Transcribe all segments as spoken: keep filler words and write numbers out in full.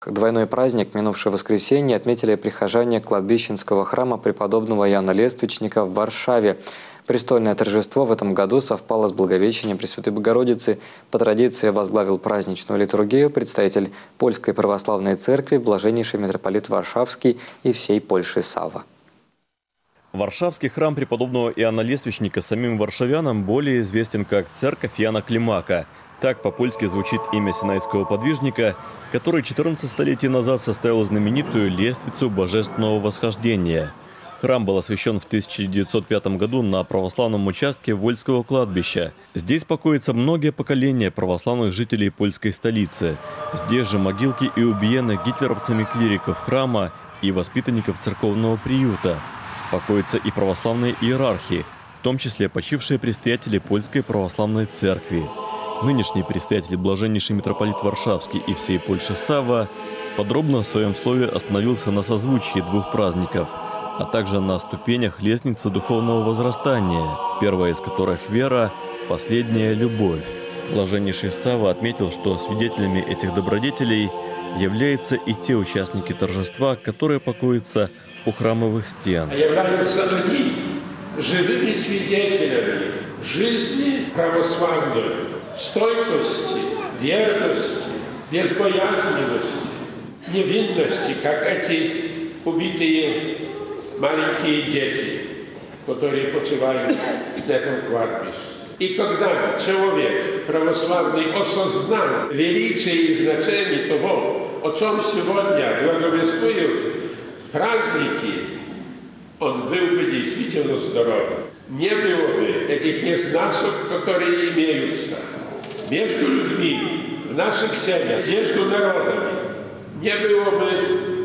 Двойной праздник минувшее воскресенье отметили прихожане кладбищенского храма преподобного Иоанна Лествичника в Варшаве. Престольное торжество в этом году совпало с Благовещением Пресвятой Богородицы. По традиции возглавил праздничную литургию представитель Польской Православной Церкви, блаженнейший митрополит Варшавский и всей Польши Савва. Варшавский храм преподобного Иоанна Лествичника самим варшавянам более известен как Церковь Яна Климака. Так по-польски звучит имя синайского подвижника, который четырнадцать столетий назад составил знаменитую лествицу Божественного Восхождения. Храм был освящен в тысяча девятьсот пятом году на православном участке Вольского кладбища. Здесь покоятся многие поколения православных жителей польской столицы. Здесь же могилки и убиенных гитлеровцами клириков храма и воспитанников церковного приюта. Покоятся и православные иерархи, в том числе почившие предстоятели Польской Православной Церкви. Нынешний предстоятель блаженнейший митрополит Варшавский и всей Польши Савва подробно в своем слове остановился на созвучии двух праздников, а также на ступенях лестницы духовного возрастания, первая из которых – вера, последняя – любовь. Блаженнейший Савва отметил, что свидетелями этих добродетелей являются и те участники торжества, которые покоятся у храмовых стен. Являются они живыми свидетелями жизни православной, стойкости, верности, безбоязненности, невинности, как эти убитые маленькие дети, которые почивают на этом кладбище. И когда человек православный осознал величие и значение того, о чем сегодня благовествуют праздники, он был бы действительно здоровым. Не было бы этих неснасок, которые имеются между людьми, в наших семьях, между народами. Не было бы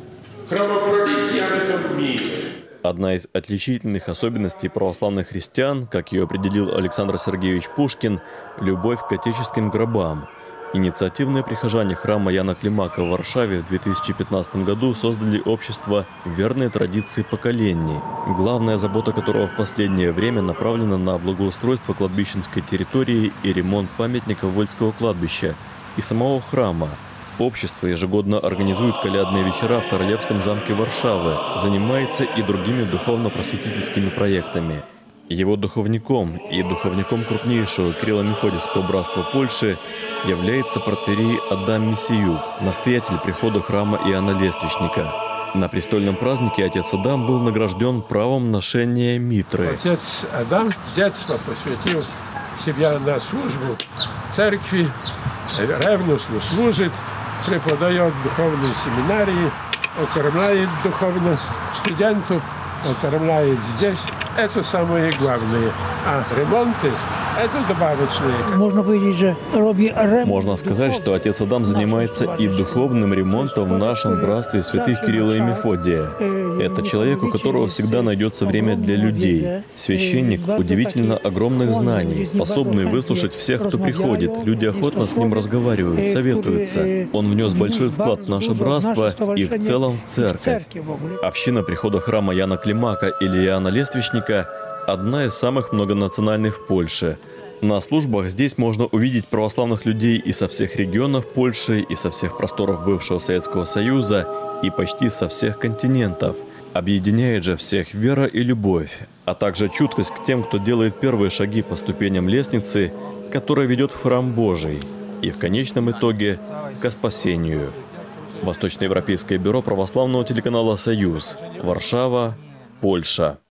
кровопролития в этом мире. Одна из отличительных особенностей православных христиан, как ее определил Александр Сергеевич Пушкин, – любовь к отеческим гробам. Инициативные прихожане храма Яна Климака в Варшаве в две тысячи пятнадцатом году создали общество «Верные традиции поколений», главная забота которого в последнее время направлена на благоустройство кладбищенской территории и ремонт памятников Вольского кладбища и самого храма. Общество ежегодно организует колядные вечера в Королевском замке Варшавы, занимается и другими духовно-просветительскими проектами. Его духовником и духовником крупнейшего Кирилло-Мефодиевского братства Польши является протоиерей Адам Мессиюк, настоятель прихода храма Иоанна Лествичника. На престольном празднике отец Адам был награжден правом ношения митры. Отец Адам с детства посвятил себя на службу церкви, ревностно служит, преподает в духовной семинарии, окормляет духовно студентов, окормляет здесь. Это самое главное. А ремонты – это добавочные. Можно powiedzieć, że robi ремонт. Можно сказать, что отец Адам занимается и духовным ремонтом в нашем братстве святых Кирилла и Мефодия. Это человек, у которого всегда найдется время для людей. Священник удивительно огромных знаний, способный выслушать всех, кто приходит. Люди охотно с ним разговаривают, советуются. Он внес большой вклад в наше братство и в целом в церковь. Община прихода храма Яна Климака или Иоанна Лествичника – одна из самых многонациональных в Польше. На службах здесь можно увидеть православных людей и со всех регионов Польши, и со всех просторов бывшего Советского Союза, и почти со всех континентов. Объединяет же всех вера и любовь, а также чуткость к тем, кто делает первые шаги по ступеням лестницы, которая ведет в храм Божий, и в конечном итоге ко спасению. Восточноевропейское бюро православного телеканала «Союз», Варшава, Польша.